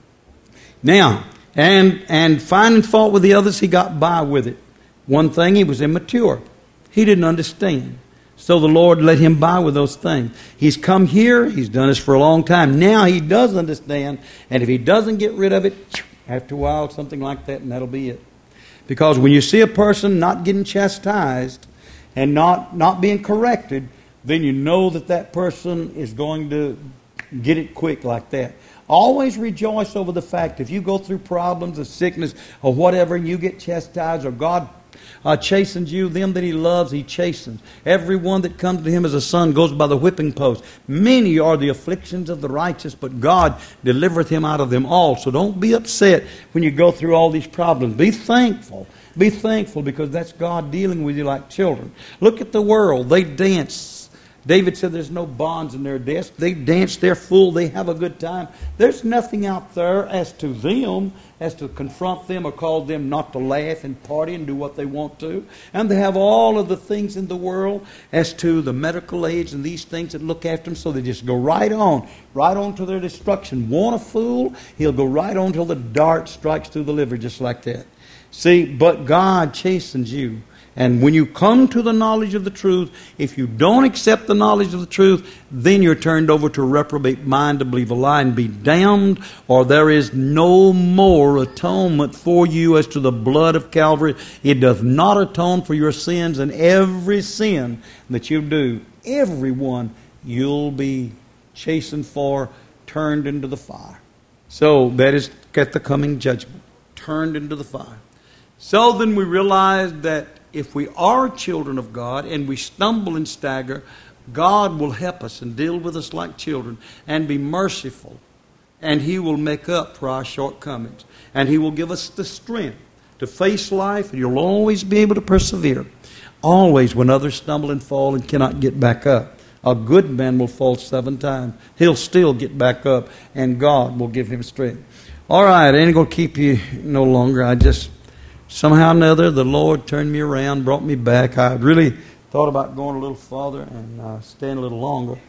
S1: Now, and, and finding fault with the others, he got by with it. One thing, he was immature. He didn't understand. So the Lord let him by with those things. He's come here. He's done this for a long time. Now he does understand. And if he doesn't get rid of it, after a while, something like that, and that'll be it. Because when you see a person not getting chastised and not, not being corrected, then you know that that person is going to get it quick like that. Always rejoice over the fact if you go through problems or sickness or whatever and you get chastised or God Uh, chastens you, them that He loves, He chastens. Everyone that comes to Him as a son goes by the whipping post. Many are the afflictions of the righteous, but God delivereth him out of them all. So don't be upset when you go through all these problems. Be thankful. Be thankful because that's God dealing with you like children. Look at the world. They dance. David said there's no bonds in their desk. They dance, they're full, they have a good time. There's nothing out there as to them, as to confront them or call them not to laugh and party and do what they want to. And they have all of the things in the world as to the medical aids and these things that look after them, so they just go right on, right on to their destruction. Want a fool? He'll go right on till the dart strikes through the liver just like that. See, but God chastens you. And when you come to the knowledge of the truth, if you don't accept the knowledge of the truth, then you're turned over to a reprobate mind to believe a lie and be damned, or there is no more atonement for you as to the blood of Calvary. It does not atone for your sins, and every sin that you do, every one, you'll be chastened for, turned into the fire. So that is at the coming judgment, turned into the fire. So then we realize that if we are children of God and we stumble and stagger, God will help us and deal with us like children and be merciful. And He will make up for our shortcomings. And He will give us the strength to face life, and you'll always be able to persevere. Always when others stumble and fall and cannot get back up. A good man will fall seven times. He'll still get back up, and God will give him strength. All right, I ain't going to keep you no longer. I just... Somehow or another, the Lord turned me around, brought me back. I really thought about going a little farther and uh, staying a little longer.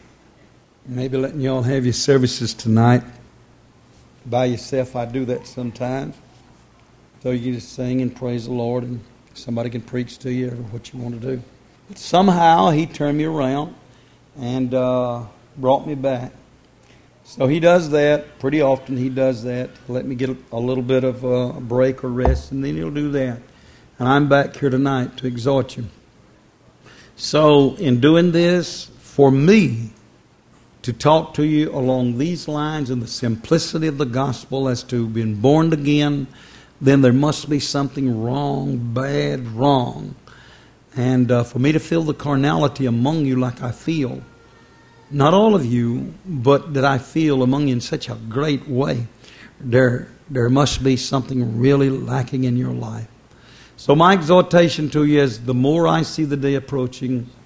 S1: Maybe letting y'all have your services tonight. By yourself, I do that sometimes. So you just sing and praise the Lord, and somebody can preach to you or what you want to do. But somehow He turned me around and uh, brought me back. So He does that. Pretty often He does that. Let me get a little bit of a break or rest, and then He'll do that. And I'm back here tonight to exhort you. So in doing this, for me to talk to you along these lines in the simplicity of the gospel as to being born again, then there must be something wrong, bad, wrong. And uh, for me to feel the carnality among you like I feel, not all of you, but that I feel among you in such a great way, there, there must be something really lacking in your life. So my exhortation to you is, the more I see the day approaching,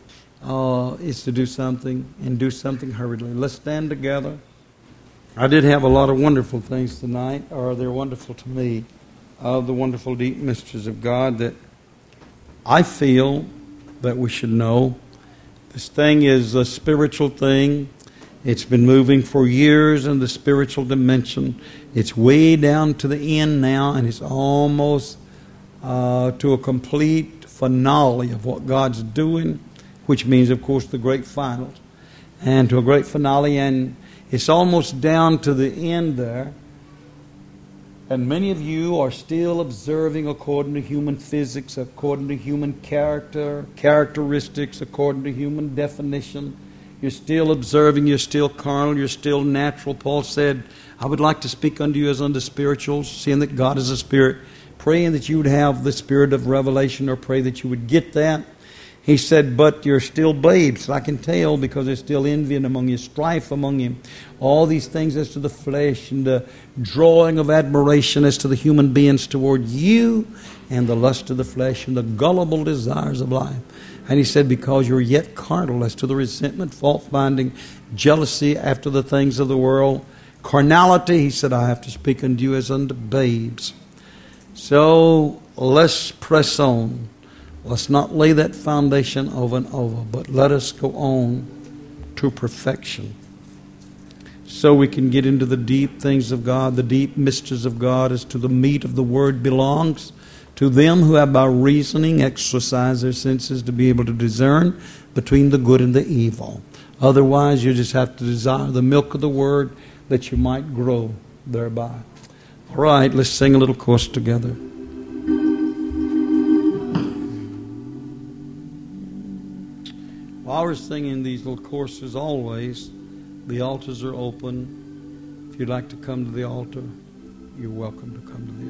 S1: uh, is to do something and do something hurriedly. Let's stand together. I did have a lot of wonderful things tonight, or they're wonderful to me, of the wonderful deep mysteries of God that I feel that we should know. This thing is a spiritual thing. It's been moving for years in the spiritual dimension. It's way down to the end now, and it's almost uh, to a complete finale of what God's doing, which means, of course, the great finals. And to a great finale, and it's almost down to the end there. And many of you are still observing according to human physics, according to human character, characteristics, according to human definition. You're still observing, you're still carnal, you're still natural. Paul said, I would like to speak unto you as unto spirituals, seeing that God is a spirit, praying that you would have the spirit of revelation, or pray that you would get that. He said, but you're still babes. I can tell, because there's still envy among you, strife among you. All these things as to the flesh, and the drawing of admiration as to the human beings toward you, and the lust of the flesh, and the gullible desires of life. And he said, because you're yet carnal as to the resentment, fault-finding, jealousy after the things of the world, carnality, he said, I have to speak unto you as unto babes. So let's press on. Let's not lay that foundation over and over, but let us go on to perfection, so we can get into the deep things of God, the deep mysteries of God, as to the meat of the Word belongs to them who have by reasoning exercised their senses to be able to discern between the good and the evil. Otherwise, you just have to desire the milk of the Word, that you might grow thereby. All right, let's sing a little chorus together. While we're singing these little choruses, always, the altars are open. If you'd like to come to the altar, you're welcome to come to the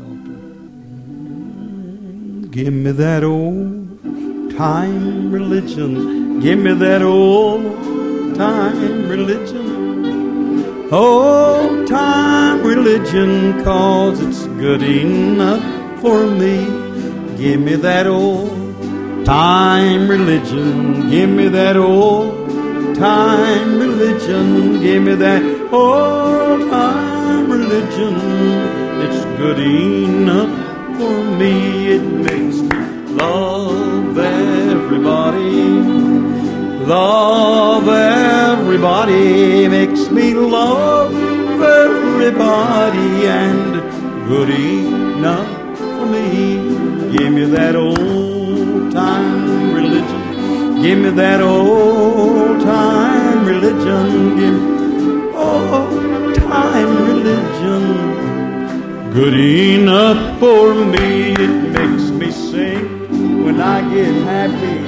S1: altar. Give me that old time religion. Give me that old time religion. Old time religion, 'cause it's good enough for me. Give me that old time religion, give me that old time religion, give me that old time religion. It's good enough for me. It makes me love everybody, love everybody, makes me love everybody, and good enough for me. Give me that old time religion, give me that old time religion, give me old time religion, good enough for me. It makes me sing when I get happy,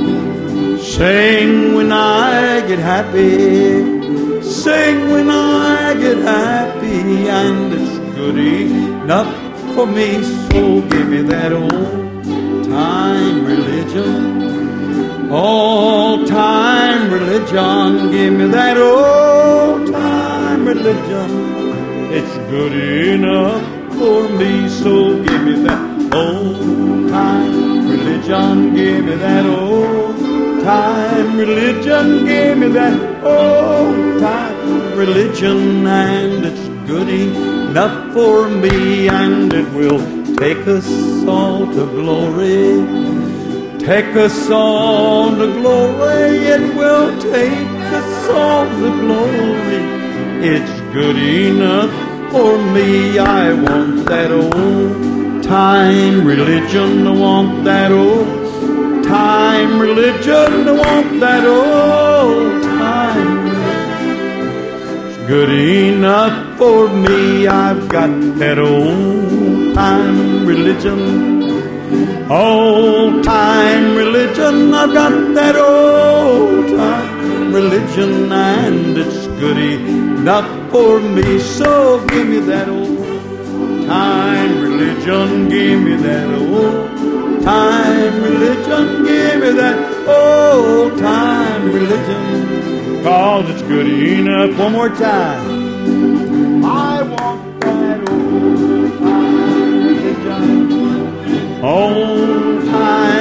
S1: sing when I get happy, sing when I get happy, and it's good enough for me. So give me that old time religion, old time religion, give me that old time religion. It's good enough for me. So give me that old time religion, give me that old time religion, give me that old time religion, and it's good enough for me, and it will take us all to glory, take us all to glory, it will take us all to glory. It's good enough for me. I want that old time religion, I want that old time religion, I want that old time religion. It's good enough for me. I've got that old time religion, old time religion, I've got that old time religion, and it's good enough for me. So give me that old time religion, give me that old time religion, give me that old time religion, 'cause it's good enough. One more time. I want that old time religion, old time religion.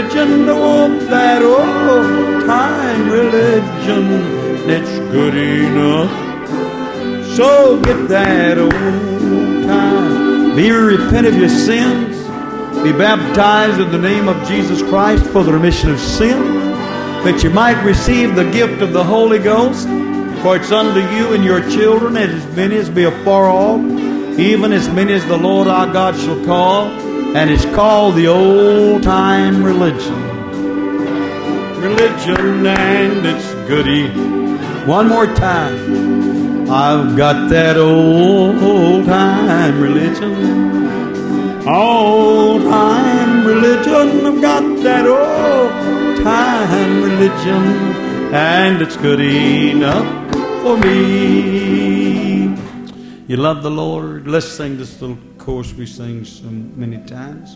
S1: religion, oh, that old time religion, it's good enough. So get that old time. Be repent of your sins. Be baptized in the name of Jesus Christ for the remission of sin, that you might receive the gift of the Holy Ghost. For it's unto you and your children, and as many as be afar off, even as many as the Lord our God shall call. And it's called the old time religion. Religion, and it's goody. One more time. I've got that old time religion. Old time religion. I've got that old time religion. And it's good enough for me. You love the Lord? Let's sing this little chorus we sing so many times.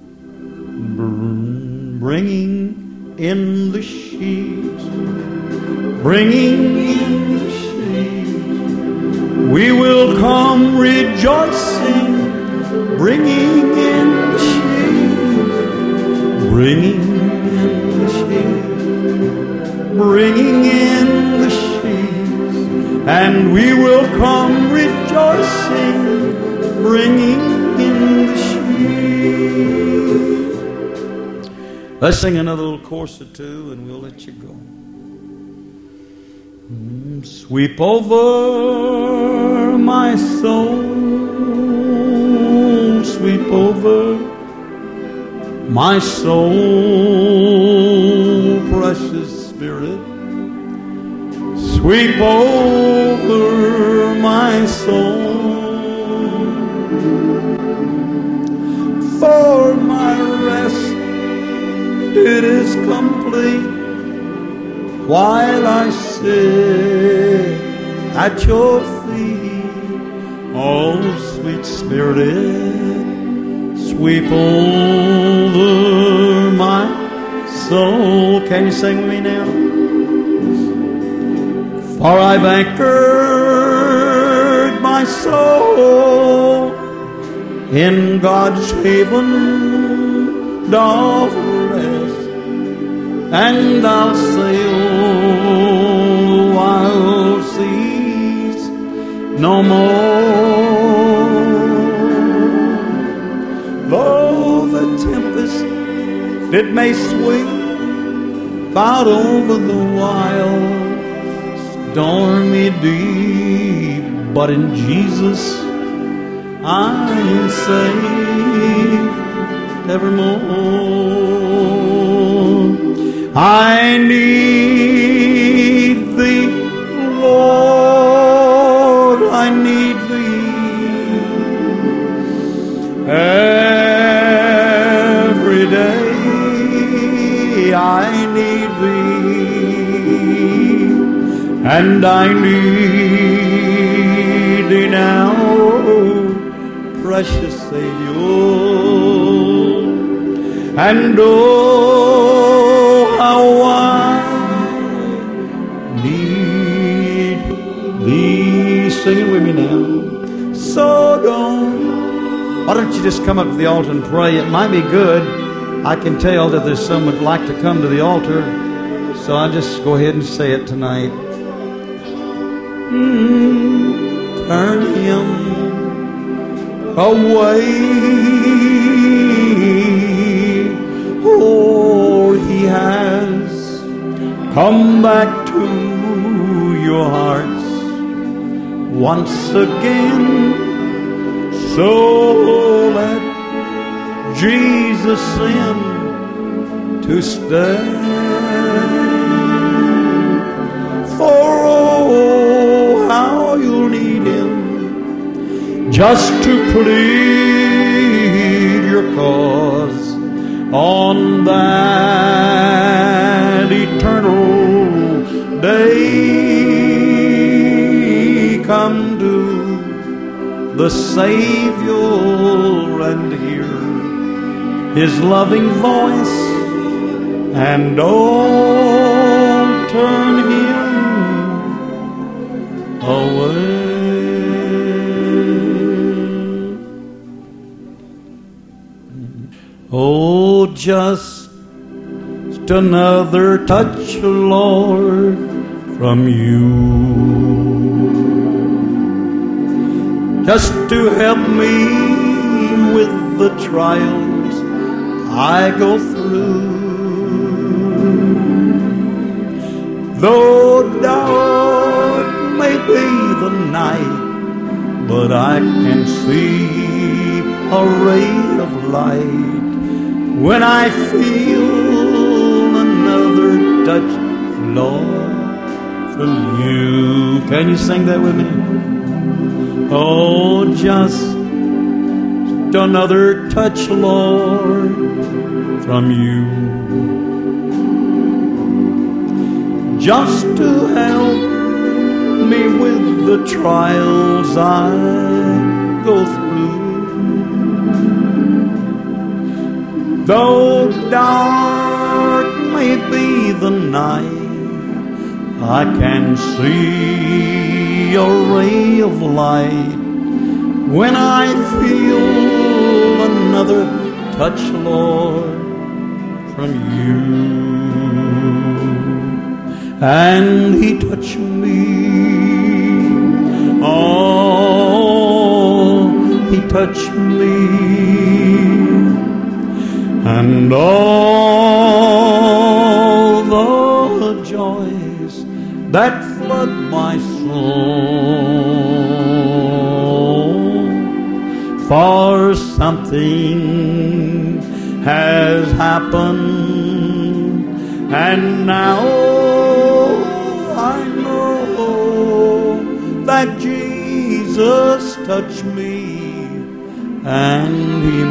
S1: Bringing in the sheaves, bringing in the sheaves, we will come rejoicing, bringing in the sheaves, bringing in the sheaves, bringing in the sheaves, and we will come rejoicing, bringing in the sheaves. Let's sing another little chorus or two and we'll let you go. Mm, sweep over my soul, sweep over my soul, precious Spirit. Sweep over my soul. For my rest, it is complete while I sit at your feet. Oh, sweet Spirit, sweep over my soul. Can you sing with me now? For I've anchored my soul in God's haven doth rest, and I'll sail wild seas no more. Though the tempest it may sweep out over the wild stormy deep, but in Jesus I am safe evermore. I need thee, Lord, I need thee every day. I need thee, and I need thee now, precious Savior. And oh, how I need thee. Sing it with me now. So don't, why don't you just come up to the altar and pray? It might be good. I can tell that there's someone who'd like to come to the altar, so I'll just go ahead and say it tonight. Mm, turn him away. Oh, he has come back to your hearts once again. So let Jesus in to stay. For oh, how you'll need him just to plead your cause on that eternal day. Come to the Savior and hear his loving voice, and oh, turn him away. Oh, just another touch, Lord, from you. Just to help me with the trials I go through. Though dark may be the night, but I can see a ray of light when I feel another touch, Lord, from you. Can you sing that with me? Oh, just another touch, Lord, from you. Just to help me with the trials I go through. Though dark may be the night, I can see a ray of light when I feel another touch, Lord, from you. And He touched me. Oh, He touched me. And all the joys that flood my soul, for something has happened, and now I know that Jesus touched me and He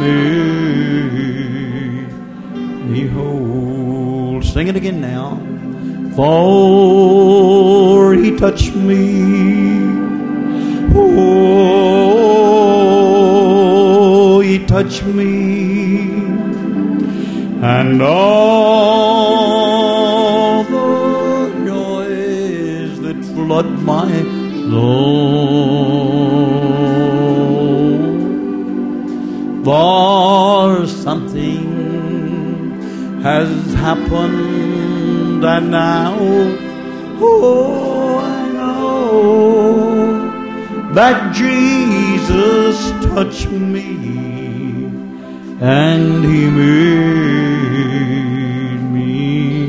S1: made me whole. Sing it again now. For He touched me. Oh, He touched me. And all the joys that flood my soul, for something has happened, and now, oh, I know that Jesus touched me and He made me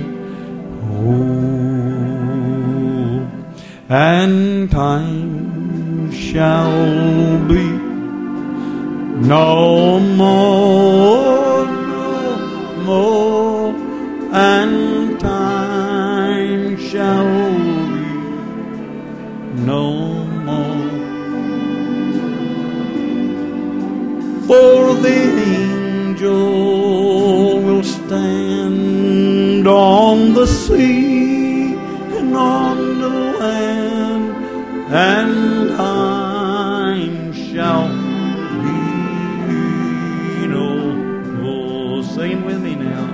S1: whole. And time shall be no more, no more, and time shall be no more. For the angel will stand on the sea and on the land, and time shall be no more. Sing with me now.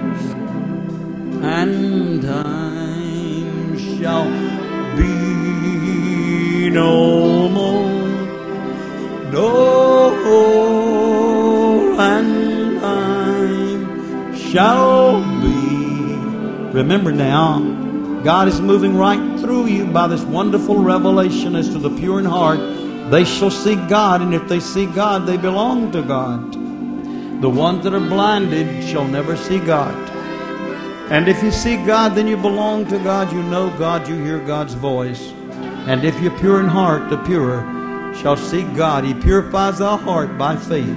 S1: And time shall be no more, no more, and time shall be. Remember now, God is moving right through you by this wonderful revelation as to the pure in heart. They shall see God, and if they see God, they belong to God. The ones that are blinded shall never see God. And if you see God, then you belong to God. You know God, you hear God's voice. And if you're pure in heart, the pure shall see God. He purifies our heart by faith.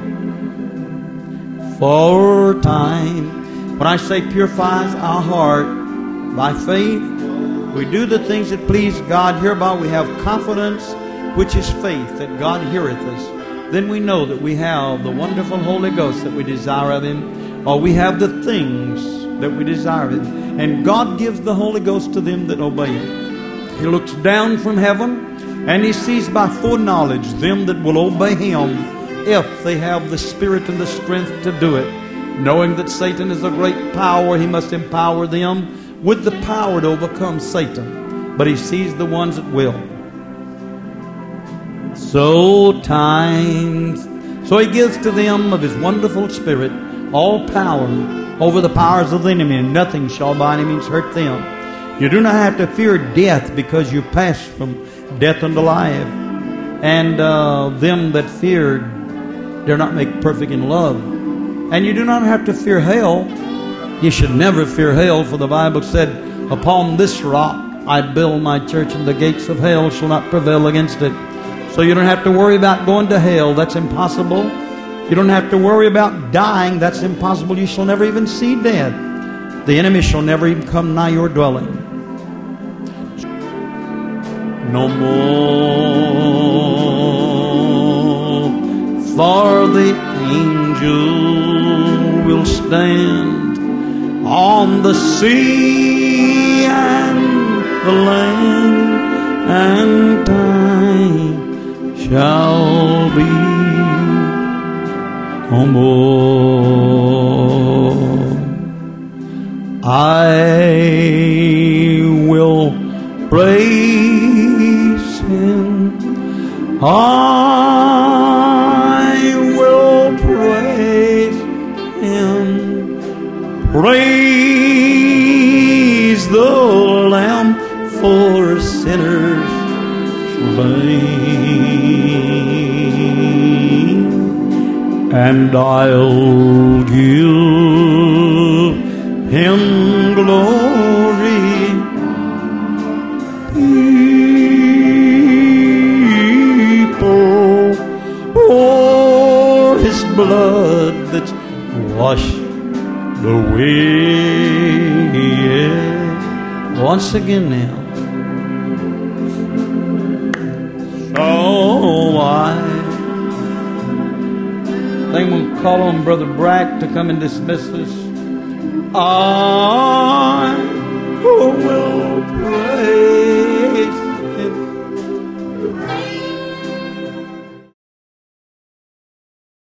S1: For time, when I say purifies our heart by faith, we do the things that please God. Hereby we have confidence, which is faith, that God heareth us. Then we know that we have the wonderful Holy Ghost that we desire of Him, or we have the things that we desire of Him. And God gives the Holy Ghost to them that obey Him. He looks down from heaven, and He sees by foreknowledge them that will obey Him, if they have the spirit and the strength to do it. Knowing that Satan is a great power, he must empower them with the power to overcome Satan. But He sees the ones that will. So times, so He gives to them of His wonderful Spirit all power over the powers of the enemy, and nothing shall by any means hurt them. You do not have to fear death, because you pass from death unto life. And uh, them that fear dare not make perfect in love. And you do not have to fear hell. You should never fear hell, for the Bible said, upon this rock I build my church, and the gates of hell shall not prevail against it. So you don't have to worry about going to hell. That's impossible. You don't have to worry about dying. That's impossible. You shall never even see death. The enemy shall never even come nigh your dwelling. No more, for the angel will stand on the sea and the land, and time shall be no more. I will praise Him. I will praise Him. Praise the Lamb for sinners slain, and I'll give Him glory. People, for His blood that's washed away. Once again now. So I think we'll call on Brother Brack to come and dismiss us. Ah.